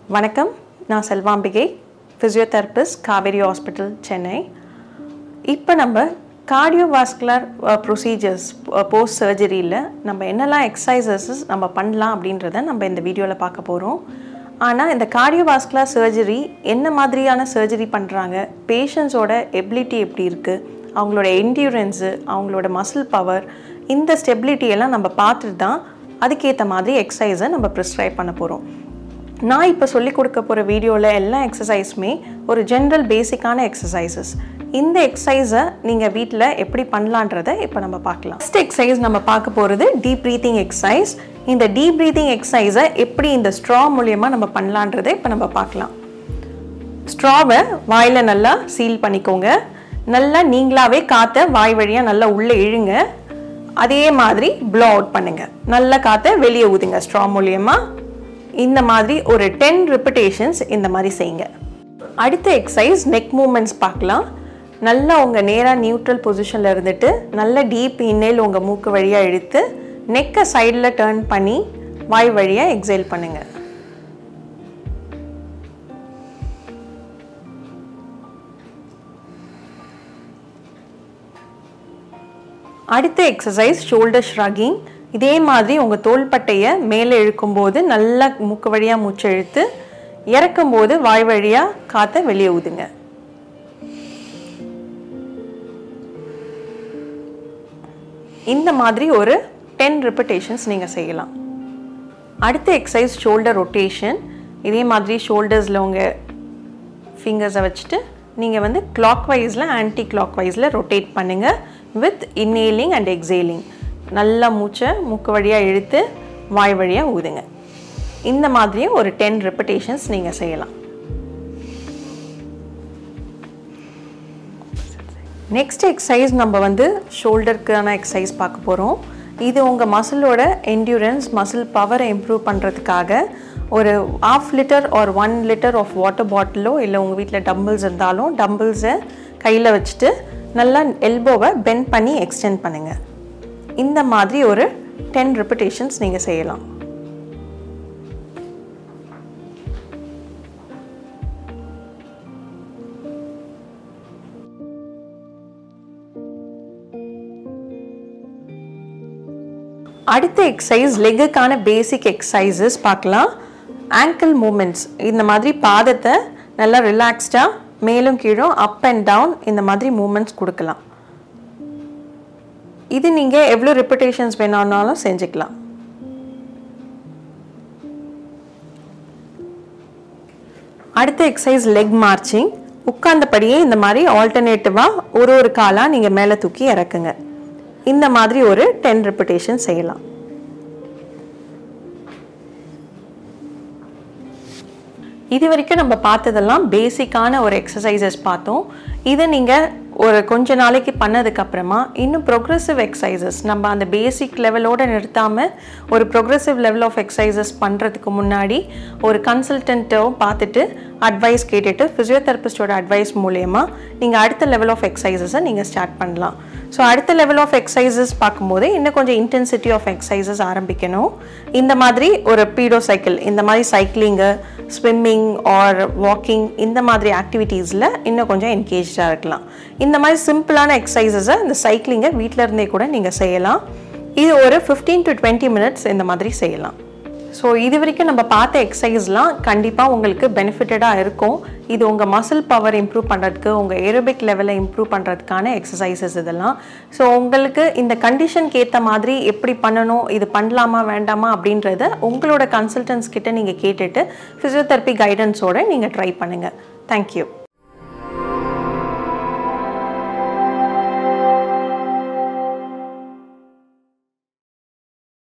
வணக்கம், நான் Selvambigai, physiotherapist, Kaveri hospital, Chennai. இப்போ நம்ம கார்டியோவாஸ்குலர் ப்ரொசீஜர்ஸ் போஸ்ட் சர்ஜரியில் நம்ம என்னெல்லாம் எக்ஸசைசஸ் நம்ம பண்ணலாம் அப்படின்றத நம்ம இந்த வீடியோவில் பார்க்க போகிறோம். ஆனால் இந்த கார்டியோவாஸ்குலர் சர்ஜரி என்ன மாதிரியான சர்ஜரி பண்ணுறாங்க, பேஷண்ட்ஸோட எபிலிட்டி எப்படி இருக்குது, அவங்களோட என்டியூரன்ஸு, அவங்களோட மசில் பவர், இந்த ஸ்டெபிலிட்டியெல்லாம் நம்ம பார்த்துட்டு தான் அதுக்கேற்ற மாதிரி எக்ஸசைஸை நம்ம ப்ரிஸ்கிரைப் பண்ண போகிறோம். நான் இப்போ சொல்லிக் கொடுக்க போகிற வீடியோவில் எல்லா எக்ஸசைஸுமே ஒரு ஜென்ரல் பேசிக்கான எக்ஸசைசஸ். இந்த எக்ஸசைஸை நீங்கள் வீட்டில் எப்படி பண்ணலான்றதை இப்போ நம்ம பார்க்கலாம். ஃபஸ்ட் எக்ஸசைஸ் நம்ம பார்க்க போகிறது டீப் ப்ரீத்திங் எக்ஸசைஸ். இந்த டீப் ப்ரீத்திங் எக்ஸசைஸை எப்படி இந்த ஸ்ட்ரா மூலியமாக நம்ம பண்ணலான்றதை இப்போ நம்ம பார்க்கலாம். ஸ்ட்ராவை வாயில் நல்லா சீல் பண்ணிக்கோங்க. நல்லா நீங்களாகவே காற்றை வாய் வழியாக நல்லா உள்ளே இழுங்க. அதே மாதிரி ப்ளோ அவுட் பண்ணுங்கள். நல்லா காற்றை வெளியே ஊதுங்க ஸ்ட்ரா மூலியமாக. இந்த மாதிரி ஒரு 10 ரிப்பிட்டேஷன்ஸ் இந்த மாதிரி செய்யுங்க. அடுத்த எக்ஸசைஸ் நெக் மூமெண்ட்ஸ் பார்க்கலாம். நல்லா உங்கள் நேராக நியூட்ரல் பொசிஷனில் இருந்துட்டு நல்ல டீப் இன்னேல் உங்கள் மூக்கு வழியாக இழுத்து நெக்கை சைடில் டர்ன் பண்ணி வாய் வழியாக எக்ஸேல் பண்ணுங்கள். அடுத்த எக்ஸசைஸ் ஷோல்டர் ஷ்ரக்கிங். இதே மாதிரி உங்கள் தோள்பட்டையை மேலே இழுக்கும்போது நல்லா மூக்கு வழியாக மூச்சை இழுத்து இறக்கும்போது வாய் வழியாக காற்றை வெளியே ஊதுங்க. இந்த மாதிரி ஒரு 10 ரிப்பிட்டேஷன்ஸ் நீங்கள் செய்யலாம். அடுத்த எக்ஸசைஸ் ஷோல்டர் ரொட்டேஷன். இதே மாதிரி ஷோல்டர்ஸில் உங்கள் ஃபிங்கர்ஸை வச்சுட்டு நீங்கள் வந்து கிளாக் வைஸில் ஆன்டி கிளாக் வைஸில் ரொட்டேட் பண்ணுங்கள் வித் இன்னேலிங் அண்ட் எக்ஸேலிங். நல்லா மூச்சை மூக்கு வழியாக இழுத்து வாய் வழியாக ஊதுங்க. இந்த மாதிரியே ஒரு 10 ரிப்பிட்டேஷன்ஸ் நீங்கள் செய்யலாம். நெக்ஸ்ட் எக்ஸசைஸ் நம்ம வந்து ஷோல்டருக்கான எக்ஸசைஸ் பார்க்க போகிறோம். இது உங்கள் மசிலோட என்டியூரன்ஸ், மசில் பவரை இம்ப்ரூவ் பண்ணுறதுக்காக ஒரு 1/2 litre or 1 litre of water பாட்டிலோ இல்லை உங்கள் வீட்டில் டம்பிள்ஸ் இருந்தாலும் டம்பிள்ஸை கையில் வச்சுட்டு நல்லா எல்போவை பெண்ட் பண்ணி எக்ஸ்டெண்ட் பண்ணுங்கள். இந்த மாதிரி ஒரு 10 ரிப்பிட்டேஷன்ஸ் நீங்கள் செய்யலாம். அடுத்த எக்ஸசைஸ் லெக்குக்கான பேசிக் எக்ஸசைசஸ் பார்க்கலாம். Ankle movements. இந்த மாதிரி பாதத்தை நல்லா ரிலாக்ஸ்டாக மேலும் கீழும் அப் அண்ட் டவுன் இந்த மாதிரி மூமெண்ட்ஸ் கொடுக்கலாம். இது நீங்கள் எவ்வளோ ரிப்பிட்டேஷன்ஸ் வேணாலும் செஞ்சுக்கலாம். அடுத்த எக்ஸசைஸ் லெக் மார்ச்சிங். உட்கார்ந்தபடியே இந்த மாதிரி ஆல்டர்னேட்டிவாக ஒரு காலாக நீங்கள் மேலே தூக்கி இறக்குங்க. இந்த மாதிரி ஒரு 10 ரிப்பிட்டேஷன் செய்யலாம். இது வரைக்கும் நம்ம பார்த்ததெல்லாம் பேசிக்கான ஒரு எக்ஸசைசஸ் பார்த்தோம். இதை நீங்கள் ஒரு கொஞ்ச நாளைக்கு பண்ணதுக்கப்புறமா இன்னும் ப்ரோக்ரெசிவ் எக்ஸசைசஸ் நம்ம அந்த பேசிக் லெவலோடு நிறுத்தாமல் ஒரு ப்ரோக்ரெசிவ் லெவல் ஆஃப் எக்ஸசைசஸ் பண்ணுறதுக்கு முன்னாடி ஒரு கன்சல்டன்ட்டோ பார்த்துட்டு அட்வைஸ் கேட்டுட்டு ஃபிசியோதெரபிஸ்டோட அட்வைஸ் மூலயமா நீங்கள் அடுத்த லெவல் ஆஃப் எக்ஸசைசஸை நீங்கள் ஸ்டார்ட் பண்ணலாம். ஸோ அடுத்த லெவல் ஆஃப் எக்ஸசைசஸ் பார்க்கும்போது இன்னும் கொஞ்சம் இன்டென்சிட்டி ஆஃப் எக்ஸசைசஸ் ஆரம்பிக்கணும். இந்த மாதிரி ஒரு பீடோ சைக்கிள், இந்த மாதிரி சைக்கிளிங்கு, ஸ்விம்மிங் ஆர் வாக்கிங், இந்த மாதிரி ஆக்டிவிட்டீஸில் இன்னும் கொஞ்சம் என்கேஜாக இருக்கலாம். இந்த மாதிரி சிம்பிளான எக்ஸசைசஸை இந்த சைக்கிளிங்கை வீட்டில் இருந்தே கூட நீங்கள் செய்யலாம். இது ஒரு 15 to 20 மினிட்ஸ் இந்த மாதிரி செய்யலாம். ஸோ இது வரைக்கும் நம்ம பார்த்த எக்ஸசைஸ்லாம் கண்டிப்பாக உங்களுக்கு பெனிஃபிட்டடாக இருக்கும். இது உங்கள் மசில் பவர் இம்ப்ரூவ் பண்ணுறதுக்கு, உங்கள் ஏரோபிக் லெவலை இம்ப்ரூவ் பண்ணுறதுக்கான எக்ஸசைசஸ் இதெல்லாம். ஸோ உங்களுக்கு இந்த கண்டிஷனுக்கு ஏற்ற மாதிரி எப்படி பண்ணணும், இது பண்ணலாமா வேண்டாமா அப்படின்றத உங்களோட கன்சல்டன்ஸ் கிட்ட நீங்கள் கேட்டுட்டு ஃபிசியோதெரப்பி கைடன்ஸோடு நீங்கள் ட்ரை பண்ணுங்கள். தேங்க்யூ.